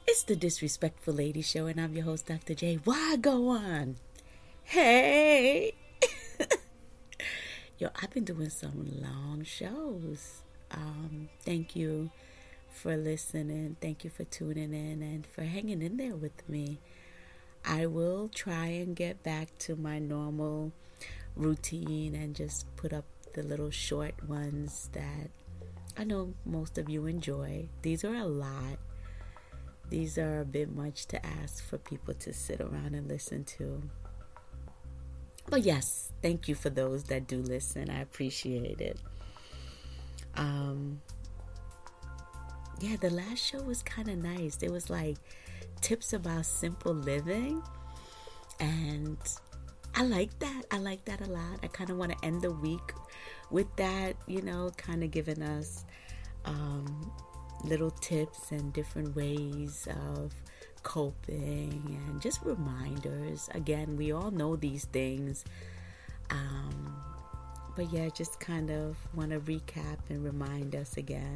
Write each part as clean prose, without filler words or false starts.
It's the Disrespectful Lady Show, and I'm your host, Dr. J. Why go on? Hey! Yo, I've been doing some long shows. Thank you for listening. Thank you for tuning in and for hanging in there with me. I will try and get back to my normal routine and just put up the little short ones that I know most of you enjoy. These are a lot. These are a bit much to ask for people to sit around and listen to. But yes, thank you for those that do listen. I appreciate it. The last show was kind of nice. It was like tips about simple living. And I like that. I like that a lot. I kind of want to end the week with that, kind of giving us little tips and different ways of coping and just reminders. Again, we all know these things. But yeah, just kind of want to recap and remind us again.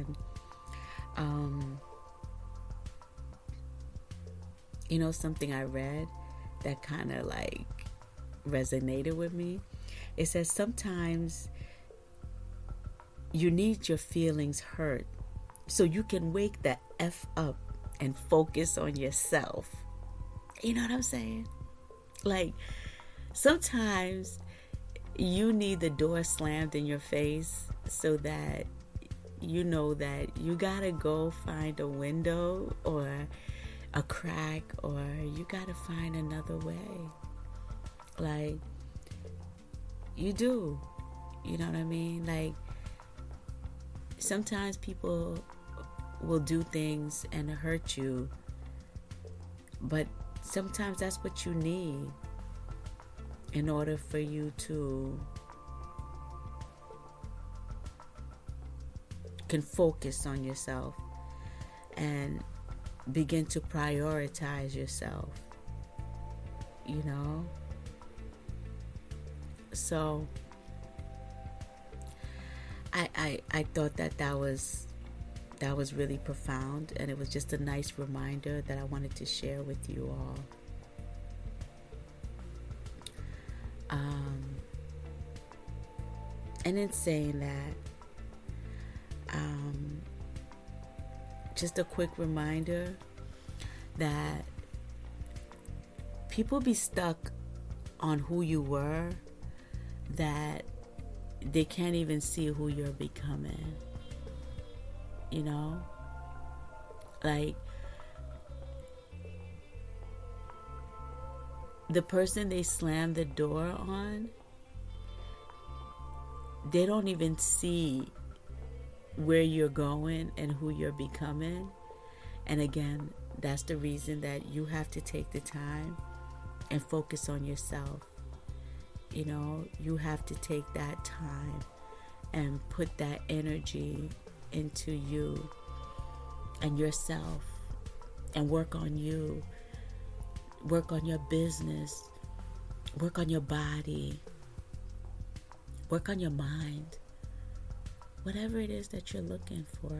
Something I read that kind of like resonated with me. It says sometimes you need your feelings hurt so you can wake the F up and focus on yourself. You know what I'm saying? Like, sometimes you need the door slammed in your face so that you know that you gotta go find a window or a crack, or you gotta find another way. Like, you do. You know what I mean? Like, sometimes people will do things and hurt you, but sometimes that's what you need in order for you to can focus on yourself and begin to prioritize yourself, So I thought that was really profound, and it was just a nice reminder that I wanted to share with you all. And in saying that, just a quick reminder that people be stuck on who you were, that they can't even see who you're becoming. Like, the person they slammed the door on, they don't even see where you're going and who you're becoming. And again, that's the reason that you have to take the time and focus on yourself. You have to take that time and put that energy into you and yourself and work on you, work on your business, work on your body, work on your mind, whatever it is that you're looking for,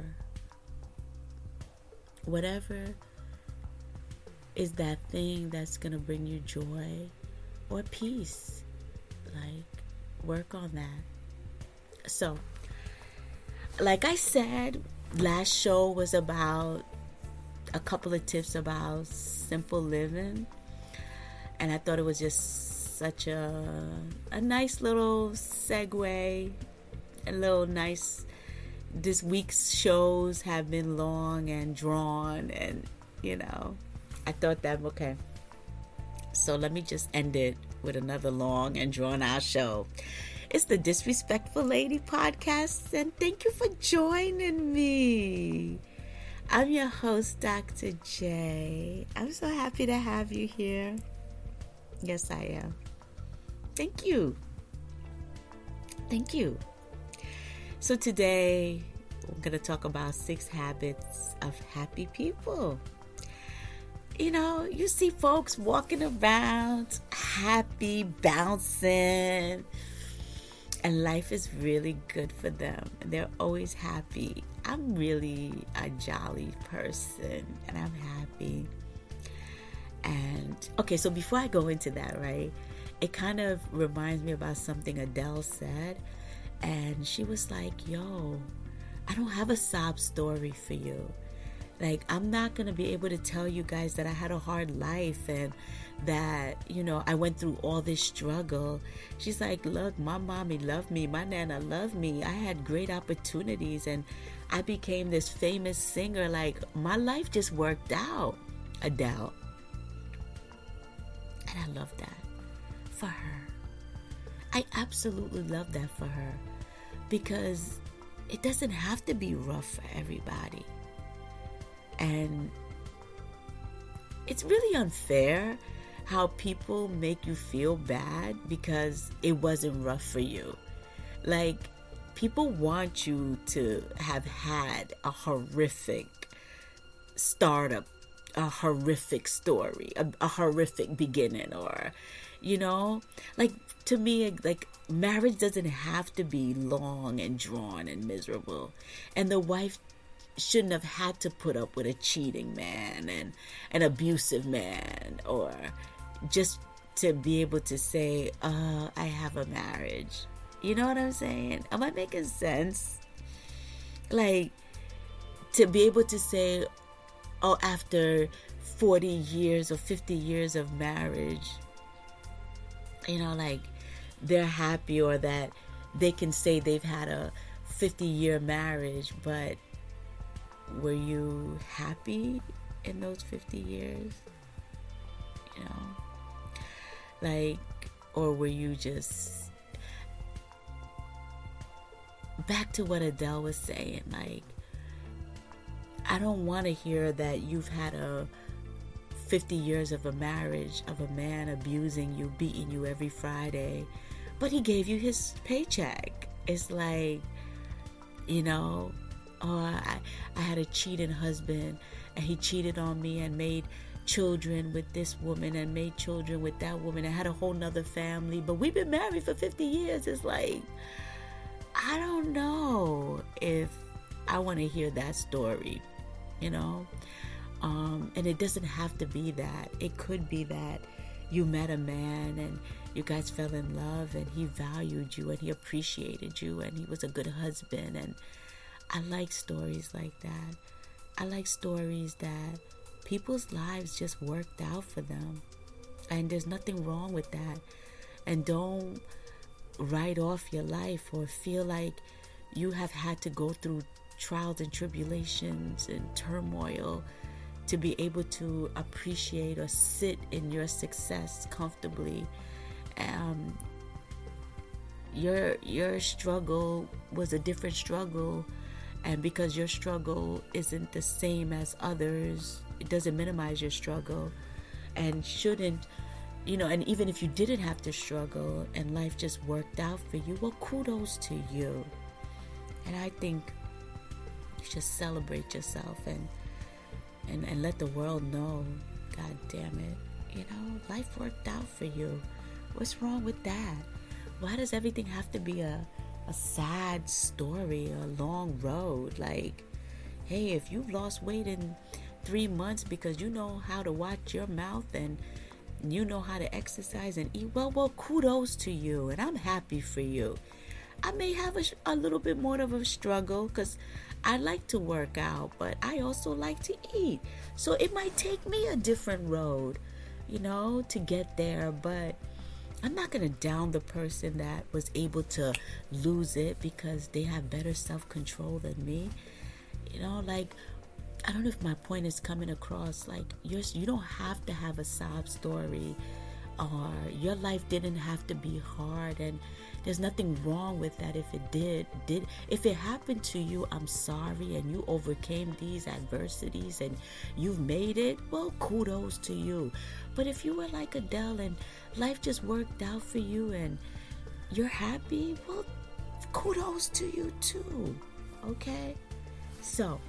whatever is that thing that's going to bring you joy or peace. Like, work on that. So, like I said, last show was about a couple of tips about simple living, and I thought it was just such a nice little segue, a little nice. This week's shows have been long and drawn, and I thought that, okay, so let me just end it with another long and drawn out show. It's the Disrespectful Lady Podcast, and thank you for joining me. I'm your host, Dr. J. I'm so happy to have you here. Yes, I am. Thank you. Thank you. So today, we're going to talk about 6 habits of happy people. You see folks walking around, happy, bouncing, and life is really good for them. They're always happy. I'm really a jolly person and I'm happy. And okay, so before I go into that, right, it kind of reminds me about something Adele said. And she was like, yo, I don't have a sob story for you. Like, I'm not going to be able to tell you guys that I had a hard life and that, you know, I went through all this struggle. She's like, look, my mommy loved me. My nana loved me. I had great opportunities and I became this famous singer. Like, my life just worked out, Adele. And I love that for her. I absolutely love that for her because it doesn't have to be rough for everybody. And it's really unfair how people make you feel bad because it wasn't rough for you. Like, people want you to have had a horrific startup, a horrific story, a horrific beginning, or, you know, like, to me, like, marriage doesn't have to be long and drawn and miserable. And the wife shouldn't have had to put up with a cheating man and an abusive man, or just to be able to say, I have a marriage. You know what I'm saying? Am I making sense? Like, to be able to say, oh, after 40 years or 50 years of marriage, you know, like, they're happy, or that they can say they've had a 50-year marriage, but were you happy in those 50 years? You know? Like, or were you just... Back to what Adele was saying, like, I don't want to hear that you've had a 50 years of a marriage of a man abusing you, beating you every Friday, but he gave you his paycheck. It's like, you know, I had a cheating husband and he cheated on me and made children with this woman and made children with that woman and had a whole nother family, but we've been married for 50 years. It's like, I don't know if I want to hear that story, you know? And it doesn't have to be that. It could be that you met a man and you guys fell in love and he valued you and he appreciated you and he was a good husband. And I like stories like that. I like stories that people's lives just worked out for them. And there's nothing wrong with that. And don't write off your life or feel like you have had to go through trials and tribulations and turmoil to be able to appreciate or sit in your success comfortably. Your struggle was a different struggle, and because your struggle isn't the same as others, it doesn't minimize your struggle, and shouldn't, you know. And even if you didn't have to struggle and life just worked out for you, well, kudos to you. And I think you should celebrate yourself and let the world know, God damn it, you know, life worked out for you. What's wrong with that? Why does everything have to be a sad story, a long road? Like, hey, if you've lost weight in 3 months because you know how to watch your mouth and you know how to exercise and eat well, kudos to you, and I'm happy for you. I may have a little bit more of a struggle because I like to work out, but I also like to eat. So it might take me a different road, you know, to get there. But I'm not going to down the person that was able to lose it because they have better self-control than me. You know, like, I don't know if my point is coming across. Like, you don't have to have a sob story, or your life didn't have to be hard, and there's nothing wrong with that. If it if it happened to you, I'm sorry, and you overcame these adversities and you've made it, well, kudos to you. But if you were like Adele and life just worked out for you and you're happy, well, kudos to you too. Okay? So,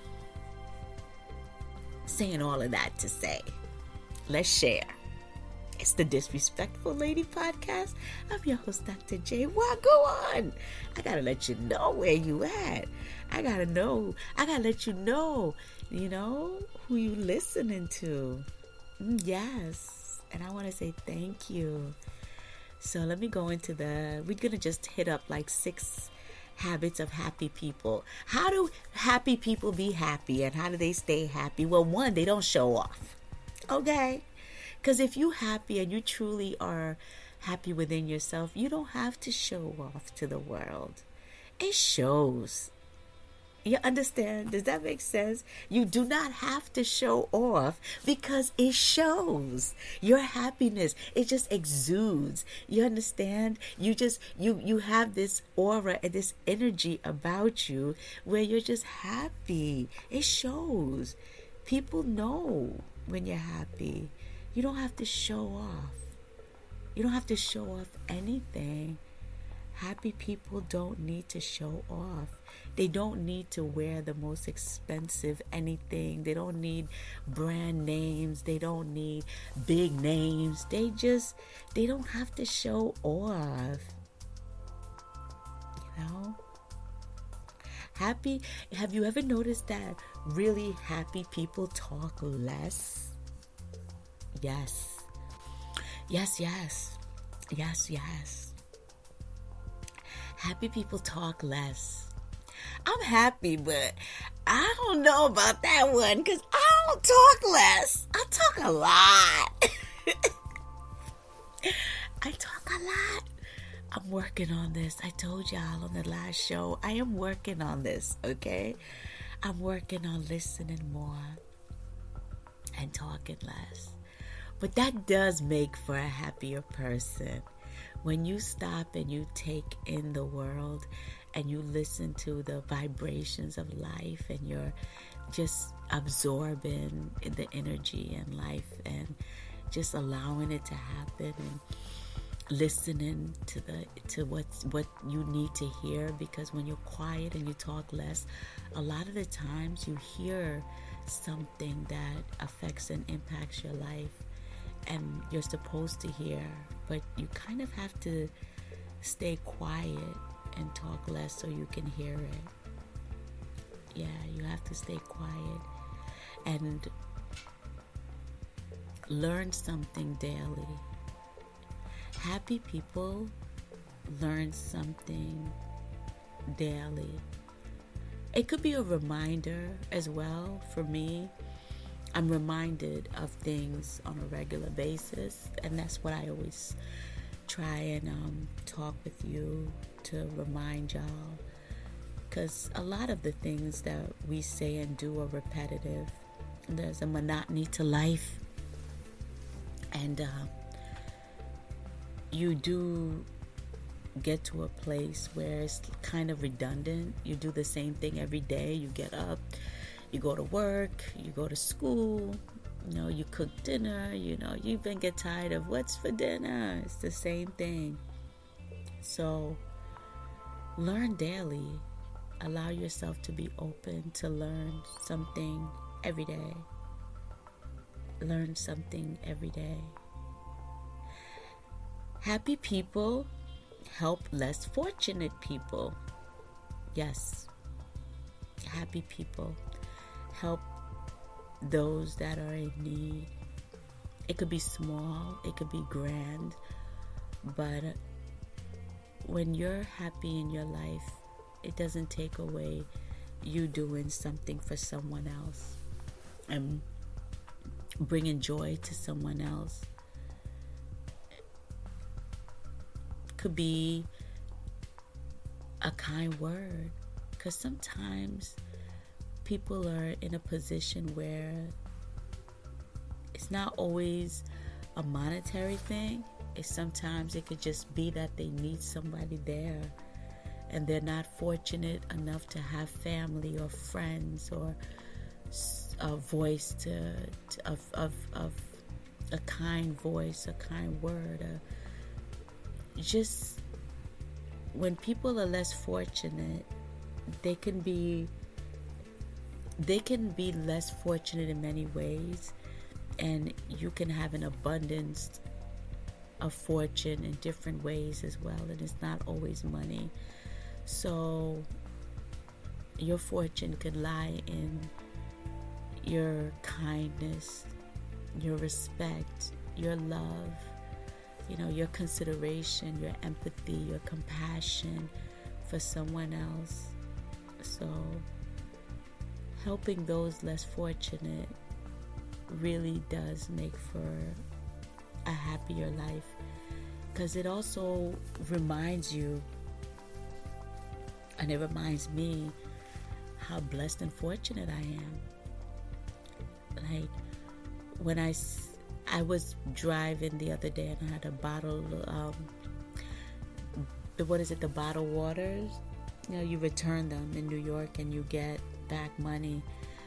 saying all of that to say, let's share. It's the Disrespectful Lady Podcast. I'm your host, Dr. J. What go on? I gotta let you know where you at. I gotta let you know, who you listening to. Yes. And I want to say thank you. So let me go into we're going to just hit up like 6 habits of happy people. How do happy people be happy and how do they stay happy? Well, one, they don't show off. Okay? Because if you're happy and you truly are happy within yourself, you don't have to show off to the world. It shows. You understand? Does that make sense? You do not have to show off because it shows. Your happiness, it just exudes. You understand? You have this aura and this energy about you where you're just happy. It shows. People know when you're happy. You don't have to show off. You don't have to show off anything. Happy people don't need to show off. They don't need to wear the most expensive anything. They don't need brand names. They don't need big names. They don't have to show off. Happy, have you ever noticed that really happy people talk less? Yes. Happy people talk less. I'm happy, but I don't know about that one because I don't talk less. I talk a lot. I talk a lot. I'm working on this. I told y'all on the last show, I am working on this, okay? I'm working on listening more and talking less. But that does make for a happier person. When you stop and you take in the world and you listen to the vibrations of life and you're just absorbing the energy and life and just allowing it to happen and listening to what you need to hear, because when you're quiet and you talk less, a lot of the times you hear something that affects and impacts your life and you're supposed to hear, but you kind of have to stay quiet and talk less so you can hear it. Yeah, you have to stay quiet and learn something daily. Happy people learn something daily. It could be a reminder as well. For me, I'm reminded of things on a regular basis, and that's what I always try and talk with you to remind y'all, because a lot of the things that we say and do are repetitive. There's a monotony to life, and you do get to a place where it's kind of redundant. You do the same thing every day. You get up, you go to work, you go to school, you cook dinner, you even get tired of what's for dinner. It's the same thing. So learn daily. Allow yourself to be open to learn something every day. Learn something every day. Happy people help less fortunate people. Yes. Happy people help those that are in need. It could be small, it could be grand, but when you're happy in your life, it doesn't take away you doing something for someone else and bringing joy to someone else. Could be a kind word, because sometimes people are in a position where it's not always a monetary thing. Sometimes it could just be that they need somebody there and they're not fortunate enough to have family or friends or a voice of a kind voice, a kind word. Just when people are less fortunate, they can be less fortunate in many ways, and you can have an abundance a fortune in different ways as well, and it's not always money. So your fortune could lie in your kindness, your respect, your love, your consideration, your empathy, your compassion for someone else. So helping those less fortunate really does make for a happier life, because it also reminds you, and it reminds me how blessed and fortunate I am. Like when I was driving the other day and I had a bottle, the bottled waters. You return them in New York and you get back money.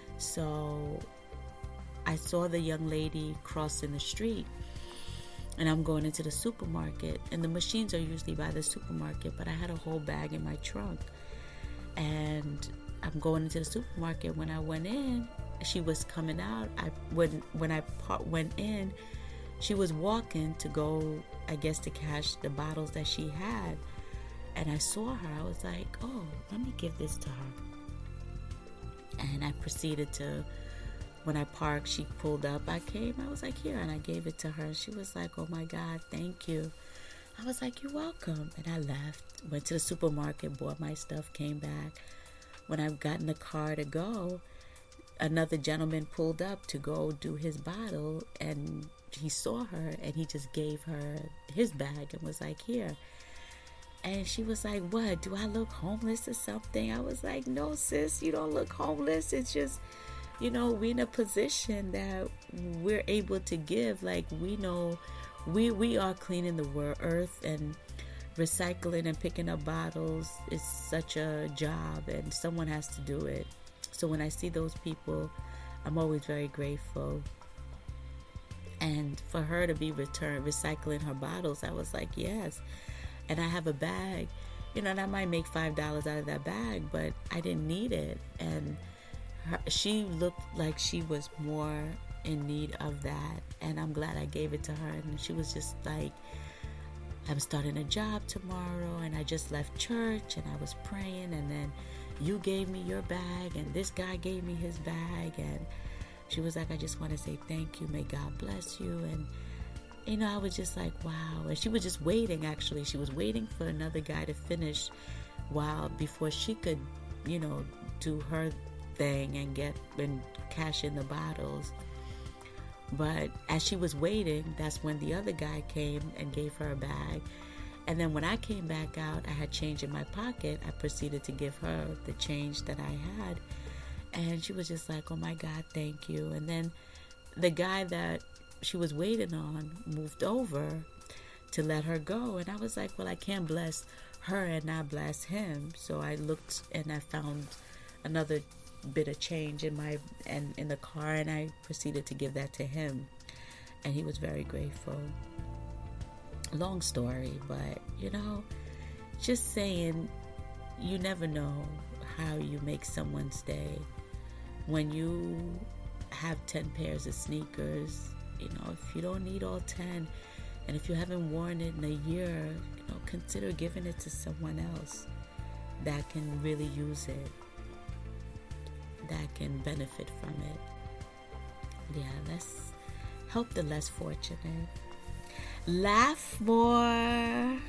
So I saw the young lady crossing the street, and I'm going into the supermarket, and the machines are usually by the supermarket, but I had a whole bag in my trunk, and I'm going into the supermarket. When I went in, she was coming out. When I went in, she was walking to go, I guess, to cash the bottles that she had, and I saw her. I was like, oh, let me give this to her. And I proceeded to, when I parked, she pulled up. I was like, here, and I gave it to her. She was like, oh my God, thank you. I was like, you're welcome. And I left, went to the supermarket, bought my stuff, came back. When I got in the car to go, another gentleman pulled up to go do his bottle, and he saw her, and he just gave her his bag and was like, here. And she was like, what, do I look homeless or something? I was like, no, sis, you don't look homeless. It's just, we're in a position that we're able to give. Like, we know we are cleaning the earth, and recycling and picking up bottles is such a job, and someone has to do it. So when I see those people, I'm always very grateful. And for her to be recycling her bottles, I was like, yes. And I have a bag, and I might make $5 out of that bag, but I didn't need it. And she looked like she was more in need of that, and I'm glad I gave it to her. And she was just like, I'm starting a job tomorrow, and I just left church, and I was praying, and then you gave me your bag, and this guy gave me his bag. And she was like, I just want to say thank you, may God bless you. And I was just like, wow. And she was just waiting, actually. She was waiting for another guy to finish before she could, do her thing and cash in the bottles. But as she was waiting, that's when the other guy came and gave her a bag. And then when I came back out, I had change in my pocket. I proceeded to give her the change that I had. And she was just like, oh my God, thank you. And then the guy that she was waiting on moved over to let her go. And I was like, well, I can't bless her and not bless him. So I looked and I found another bit of change in the car, and I proceeded to give that to him, and he was very grateful. Long story, but just saying, you never know how you make someone's day. When you have 10 pairs of sneakers, if you don't need all 10, and if you haven't worn it in a year, consider giving it to someone else that can really use it, that can benefit from it. Yeah, let's help the less fortunate. Laugh more.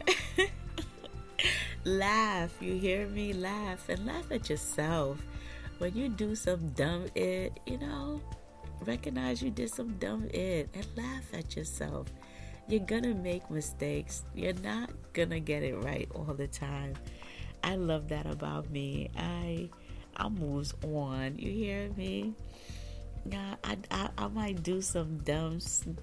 Laugh, you hear me? Laugh, and laugh at yourself. When you do some dumb recognize you did some dumb and laugh at yourself. You're gonna make mistakes. You're not gonna get it right all the time. I love that about me. I moves on. You hear me? Yeah, I might do some dumb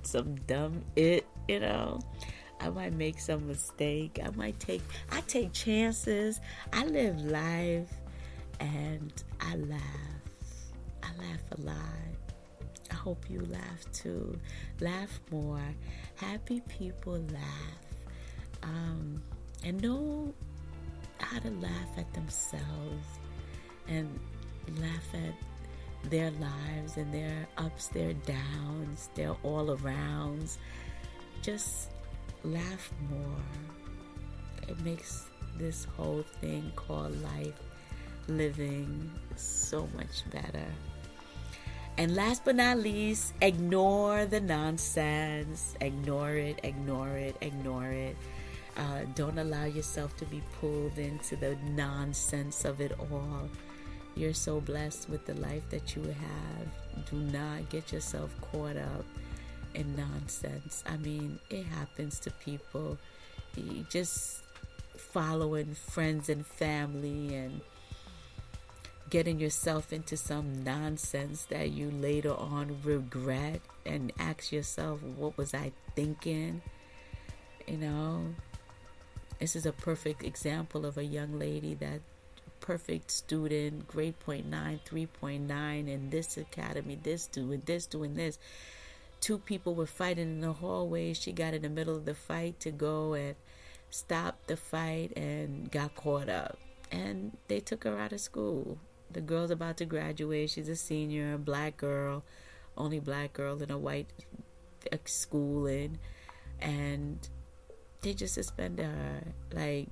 I might make some mistake. I take chances. I live life, and I laugh. I laugh a lot. I hope you laugh too. Laugh more. Happy people laugh. And know how to laugh at themselves and laugh at their lives and their ups, their downs, their all arounds. Just laugh more. It makes this whole thing called life living so much better. And last but not least, ignore the nonsense. Ignore it, ignore it, ignore it. Don't allow yourself to be pulled into the nonsense of it all. You're so blessed with the life that you have. Do not get yourself caught up in nonsense. I mean, it happens to people. You just following friends and family and getting yourself into some nonsense that you later on regret and ask yourself, what was I thinking? You know, this is a perfect example of a young lady, that perfect student, grade 0.9, 3.9 in this academy, this doing this. Two people were fighting in the hallway. She got in the middle of the fight to go and stop the fight and got caught up. And they took her out of school. The girl's about to graduate. She's a senior, black girl, only black girl in a white schooling. And they just suspended her. Like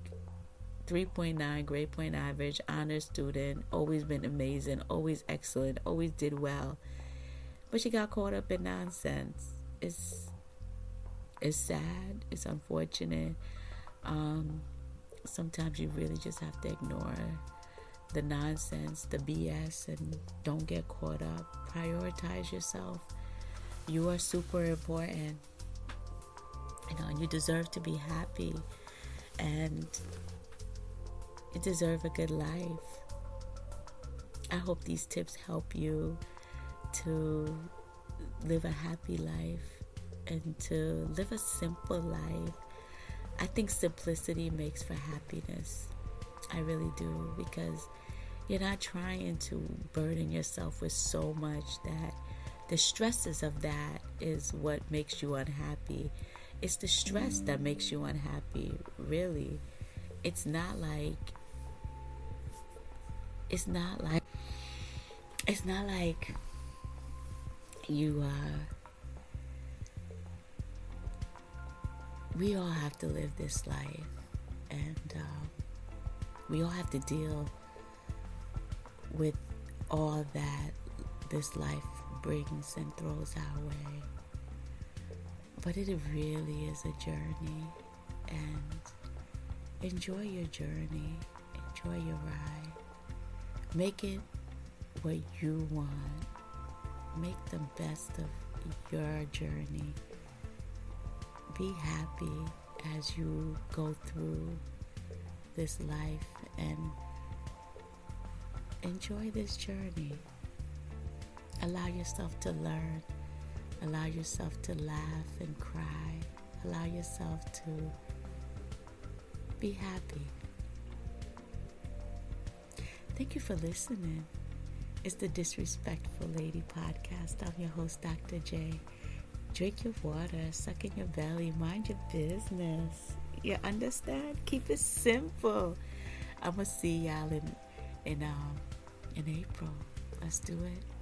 3.9, grade point average, honor student, always been amazing, always excellent, always did well. But she got caught up in nonsense. It's sad. It's unfortunate. Sometimes you really just have to ignore the nonsense, the BS, and don't get caught up. Prioritize yourself. You are super important. And you deserve to be happy. And you deserve a good life. I hope these tips help you to live a happy life and to live a simple life. I think simplicity makes for happiness. I really do, because you're not trying to burden yourself with so much that the stresses of that is what makes you unhappy. It's the stress that makes you unhappy, really. It's not like you we all have to live this life, and we all have to deal with all that this life brings and throws our way. But it really is a journey, and enjoy your journey, enjoy your ride. Make it what you want. Make the best of your journey. Be happy as you go through this life and enjoy this journey. Allow yourself to learn. Allow yourself to laugh and cry. Allow yourself to be happy. Thank you for listening. It's the Disrespectful Lady podcast. I'm your host, Dr. J. Drink your water, suck in your belly, mind your business. You understand? Keep it simple. I'm gonna see y'all in April. Let's do it.